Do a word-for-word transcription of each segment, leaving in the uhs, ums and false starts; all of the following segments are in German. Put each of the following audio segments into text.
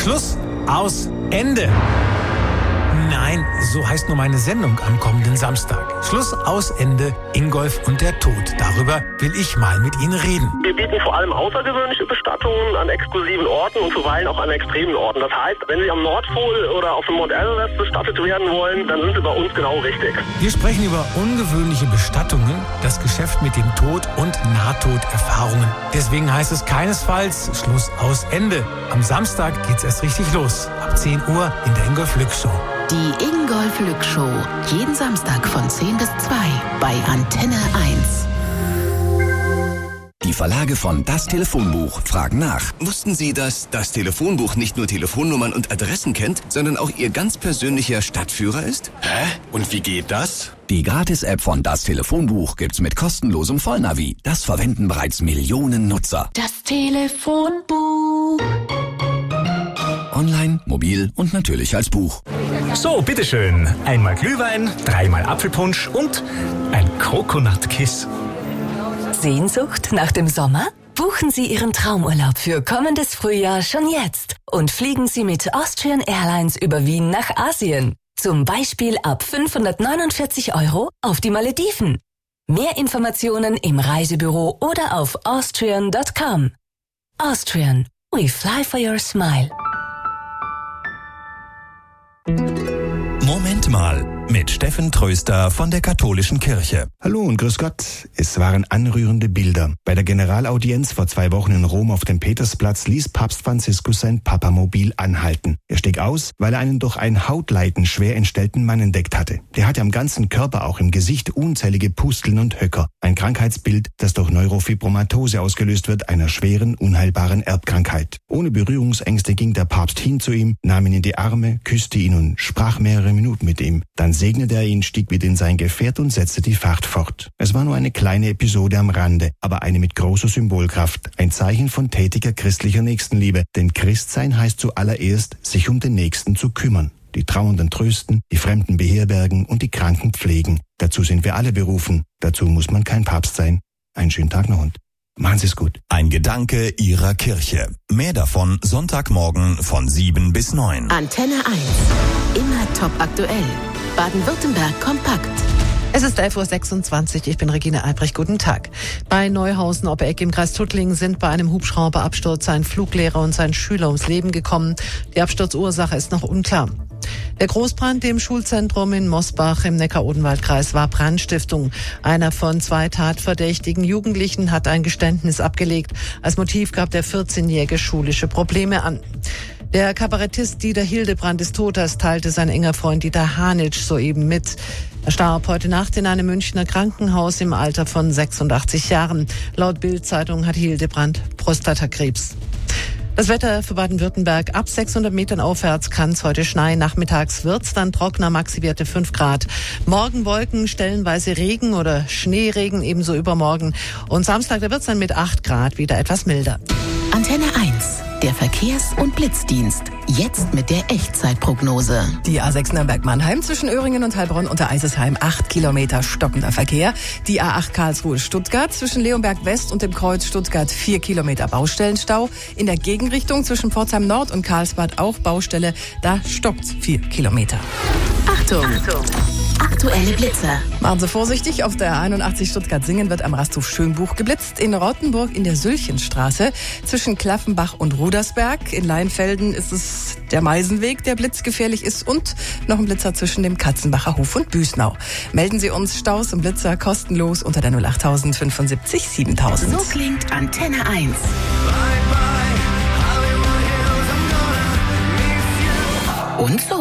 Schluss, aus, Ende. Nein, so heißt nur meine Sendung am kommenden Samstag. Schluss, aus, Ende, Ingolf und der Tod. Darüber will ich mal mit Ihnen reden. Wir bieten vor allem außergewöhnliche Bestattungen an exklusiven Orten und zuweilen auch an extremen Orten. Das heißt, wenn Sie am Nordpol oder auf dem Mount Everest bestattet werden wollen, dann sind Sie bei uns genau richtig. Wir sprechen über ungewöhnliche Bestattungen, das Geschäft mit dem Tod und Nahtoderfahrungen. Deswegen heißt es keinesfalls Schluss, aus, Ende. Am Samstag geht's erst richtig los. Ab zehn Uhr in der Ingolf Lück Show. Die Ingolf Lück Show. Jeden Samstag von zehn bis zwei bei Antenne eins. Die Verlage von Das Telefonbuch fragen nach. Wussten Sie, dass das Telefonbuch nicht nur Telefonnummern und Adressen kennt, sondern auch Ihr ganz persönlicher Stadtführer ist? Hä? Und wie geht das? Die Gratis-App von Das Telefonbuch gibt's mit kostenlosem Vollnavi. Das verwenden bereits Millionen Nutzer. Das Telefonbuch. Online, mobil und natürlich als Buch. So, bitteschön. Einmal Glühwein, dreimal Apfelpunsch und ein Coconut-Kiss. Sehnsucht nach dem Sommer? Buchen Sie Ihren Traumurlaub für kommendes Frühjahr schon jetzt und fliegen Sie mit Austrian Airlines über Wien nach Asien. Zum Beispiel ab fünfhundertneunundvierzig Euro auf die Malediven. Mehr Informationen im Reisebüro oder auf austrian Punkt com. Austrian, we fly for your smile. Moment mal, mit Steffen Tröster von der Katholischen Kirche. Hallo und grüß Gott. Es waren anrührende Bilder. Bei der Generalaudienz vor zwei Wochen in Rom auf dem Petersplatz ließ Papst Franziskus sein Papamobil anhalten. Er stieg aus, weil er einen durch ein Hautleiden schwer entstellten Mann entdeckt hatte. Der hatte am ganzen Körper, auch im Gesicht, unzählige Pusteln und Höcker. Ein Krankheitsbild, das durch Neurofibromatose ausgelöst wird, einer schweren, unheilbaren Erbkrankheit. Ohne Berührungsängste ging der Papst hin zu ihm, nahm ihn in die Arme, küsste ihn und sprach mehrere Minuten mit ihm. Dann segnete er ihn, stieg wieder in sein Gefährt und setzte die Fahrt fort. Es war nur eine kleine Episode am Rande, aber eine mit großer Symbolkraft. Ein Zeichen von tätiger christlicher Nächstenliebe. Denn Christsein heißt zuallererst, sich um den Nächsten zu kümmern. Die Trauernden trösten, die Fremden beherbergen und die Kranken pflegen. Dazu sind wir alle berufen. Dazu muss man kein Papst sein. Einen schönen Tag noch und machen Sie es gut. Ein Gedanke Ihrer Kirche. Mehr davon Sonntagmorgen von sieben bis neun. Antenne eins. Immer top aktuell. Baden-Württemberg kompakt. Es ist elf Uhr sechsundzwanzig, ich bin Regine Albrecht, guten Tag. Bei Neuhausen-Oberegg im Kreis Tuttlingen sind bei einem Hubschrauberabsturz ein Fluglehrer und sein Schüler ums Leben gekommen. Die Absturzursache ist noch unklar. Der Großbrand im Schulzentrum in Mosbach im Neckar-Odenwald-Kreis war Brandstiftung. Einer von zwei tatverdächtigen Jugendlichen hat ein Geständnis abgelegt. Als Motiv gab der vierzehnjährige schulische Probleme an. Der Kabarettist Dieter Hildebrand ist tot, das teilte sein enger Freund Dieter Hanitsch soeben mit. Er starb heute Nacht in einem Münchner Krankenhaus im Alter von sechsundachtzig Jahren. Laut Bild-Zeitung hat Hildebrand Prostatakrebs. Das Wetter für Baden-Württemberg: ab sechshundert Metern aufwärts kann es heute schneien. Nachmittags wird's dann trockener, Maxi-Werte fünf Grad. Morgen Wolken, stellenweise Regen oder Schneeregen, ebenso übermorgen. Und Samstag, da wird's dann mit acht Grad wieder etwas milder. Antenne eins, der Verkehrs- und Blitzdienst. Jetzt mit der Echtzeitprognose. Die A sechs Nürnberg-Mannheim zwischen Öhringen und Heilbronn unter Eisesheim acht Kilometer stockender Verkehr. Die A acht Karlsruhe-Stuttgart zwischen Leonberg West und dem Kreuz Stuttgart vier Kilometer Baustellenstau. In der Gegenrichtung zwischen Pforzheim Nord und Karlsbad auch Baustelle. Da stockt's vier Kilometer. Achtung! Achtung. Aktuelle Blitzer. Machen Sie vorsichtig, auf der einundachtzig Stuttgart-Singen wird am Rasthof Schönbuch geblitzt. In Rottenburg in der Sülchenstraße zwischen Klaffenbach und Rudersberg. In Leinfelden ist es der Meisenweg, der blitzgefährlich ist. Und noch ein Blitzer zwischen dem Katzenbacher Hof und Büsnau. Melden Sie uns Staus und Blitzer kostenlos unter der null acht fünfundsiebzig siebentausend. So klingt Antenne eins. Und so.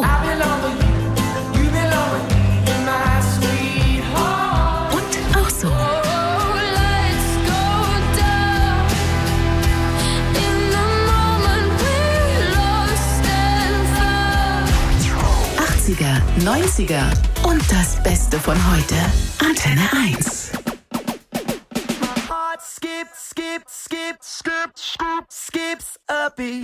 achtziger, neunziger und das Beste von heute. Antenne eins. Skip, skip, skip, skip, skip, skips a beat.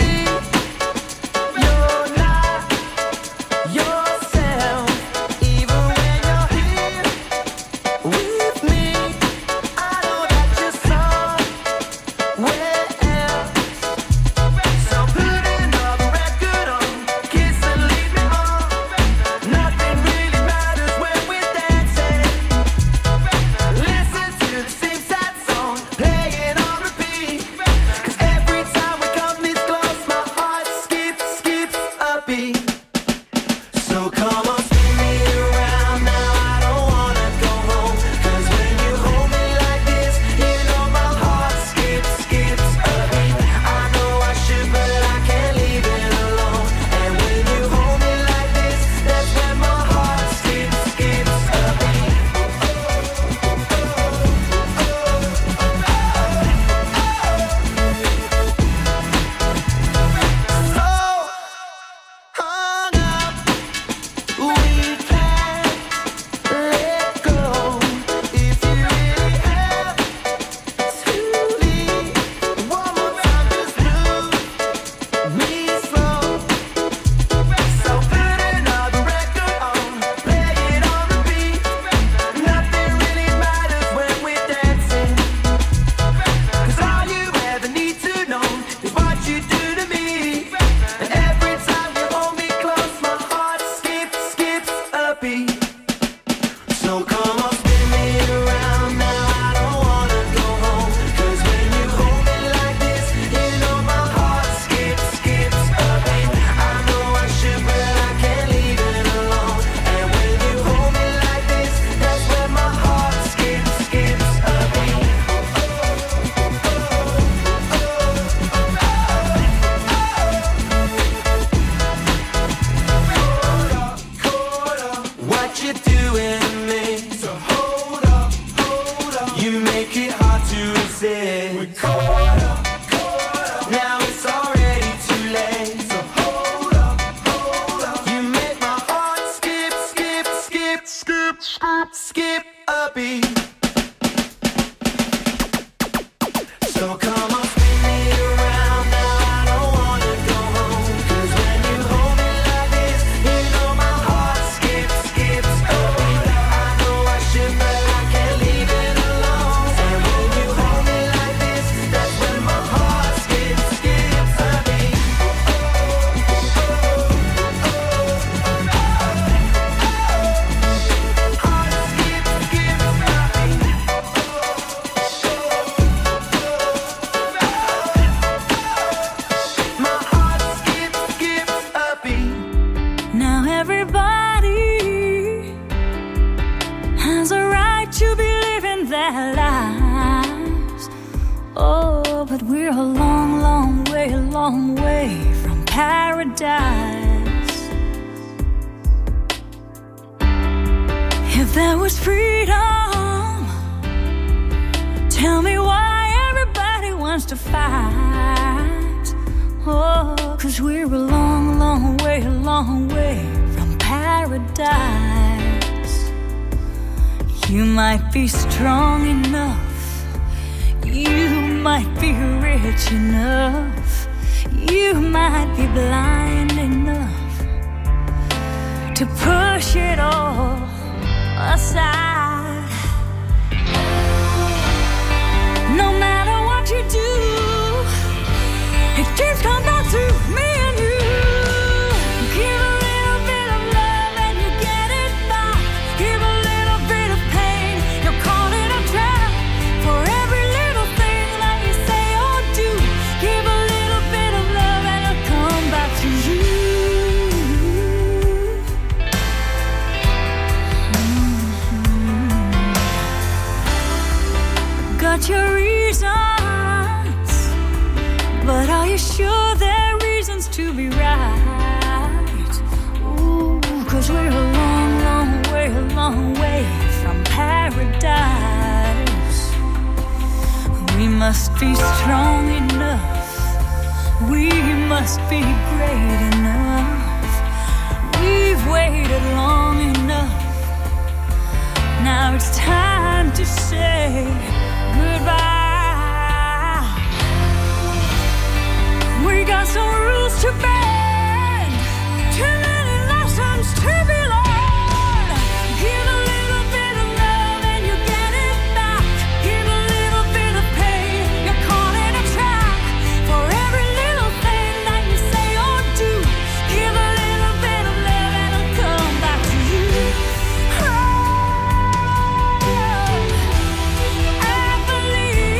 Even caught up. Now it's already too late. So hold up, hold up. You make my heart skip, skip, skip, skip, skip, skip a beat. So come on, spin me around. Now I don't wanna go home. 'Cause when you hold me like this, you know my heart skips, skips a beat. I know I should, but I can't leave it alone. And when you hold me like this, that's when my heart skips, skips a beat. Now everybody has a right to be living their lives. Oh, but we're a long, long way, a long way from paradise. If there was freedom, tell me why everybody wants to fight. Oh, 'cause we're a long, long way, a long way from paradise. You might be strong enough, you might be rich enough, you might be blind enough to push it all aside. No matter what you do, it keeps coming back to me and you. Give a little bit of love and you get it back. Give a little bit of pain, you're caught in a trap. For every little thing that you say or do, give a little bit of love and it'll come back to you. Mm-hmm. Got your reasons, but are you sure they're reasons to be right? Ooh, 'cause we're a long, long way, a long way from paradise. We must be strong enough, we must be great enough. We've waited long enough, now it's time to say goodbye. We got some rules to bend, too many lessons to be learned. Give a little bit of love and you get it back. Give a little bit of pain, you're caught in a trap. For every little thing that you say or do, give a little bit of love and it'll come back to you. Oh, I believe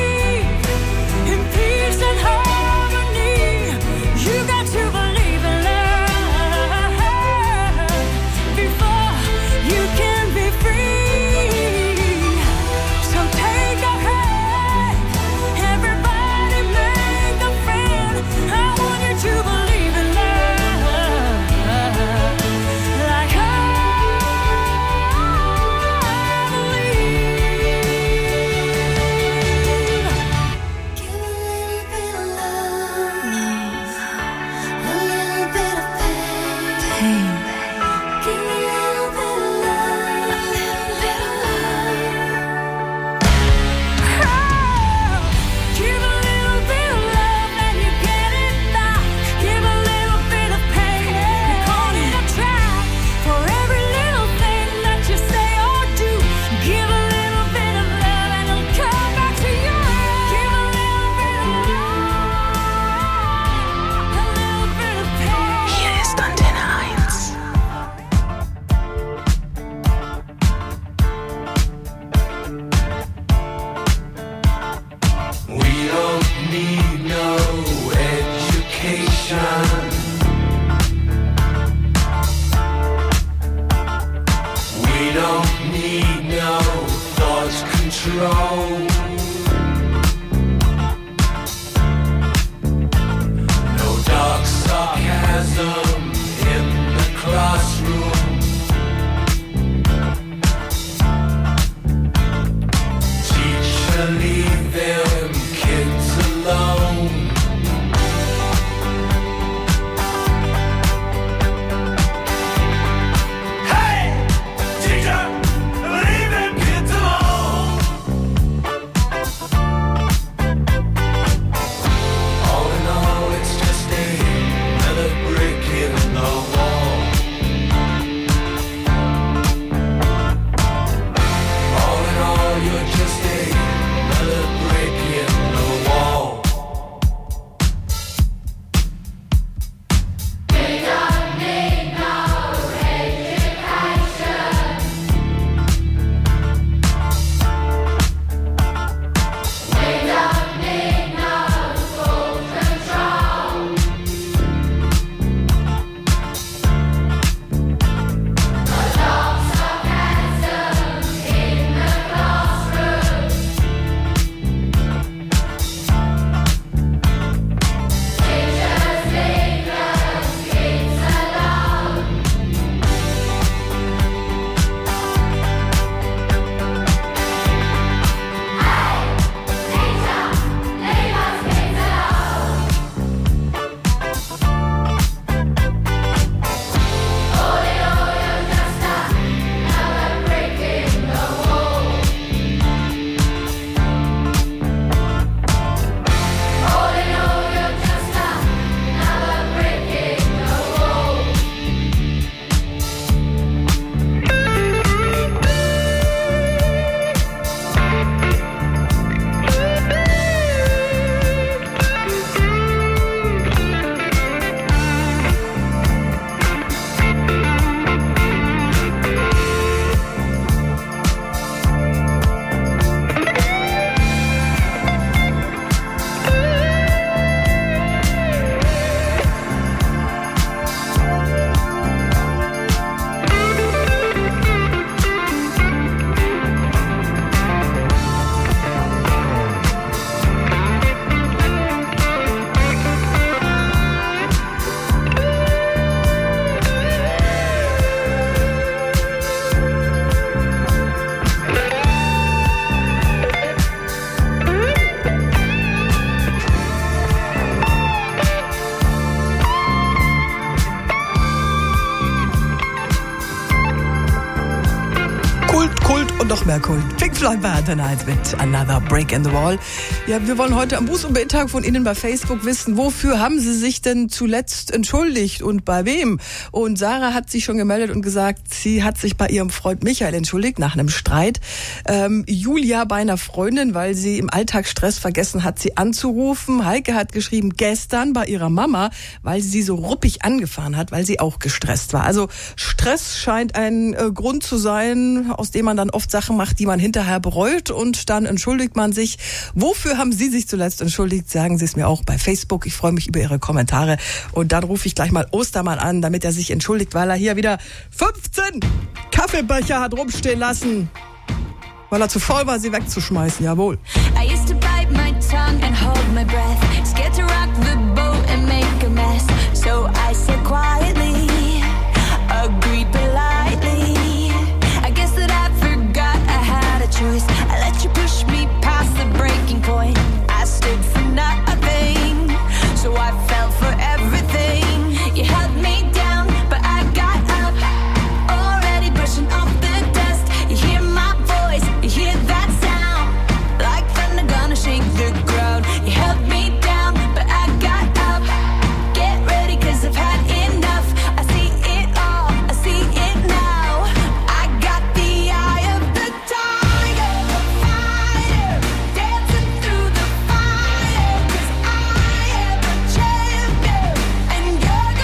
wiederholt. Pink Floyd bei Antenne eins mit Another Break in the Wall. Ja, wir wollen heute am Buß- und Betag von Ihnen bei Facebook wissen, wofür haben Sie sich denn zuletzt entschuldigt und bei wem? Und Sarah hat sich schon gemeldet und gesagt, sie hat sich bei ihrem Freund Michael entschuldigt nach einem Streit. Ähm, Julia bei einer Freundin, weil sie im Alltagsstress vergessen hat, sie anzurufen. Heike hat geschrieben, gestern bei ihrer Mama, weil sie sie so ruppig angefahren hat, weil sie auch gestresst war. Also Stress scheint ein äh, Grund zu sein, aus dem man dann oft Sachen macht, die man hinterher bereut und dann entschuldigt man sich. Wofür haben Sie sich zuletzt entschuldigt? Sagen Sie es mir auch bei Facebook. Ich freue mich über Ihre Kommentare. Und dann rufe ich gleich mal Ostermann an, damit er sich entschuldigt, weil er hier wieder fünfzehn Kaffeebecher hat rumstehen lassen, weil er zu faul war, sie wegzuschmeißen. Jawohl. I used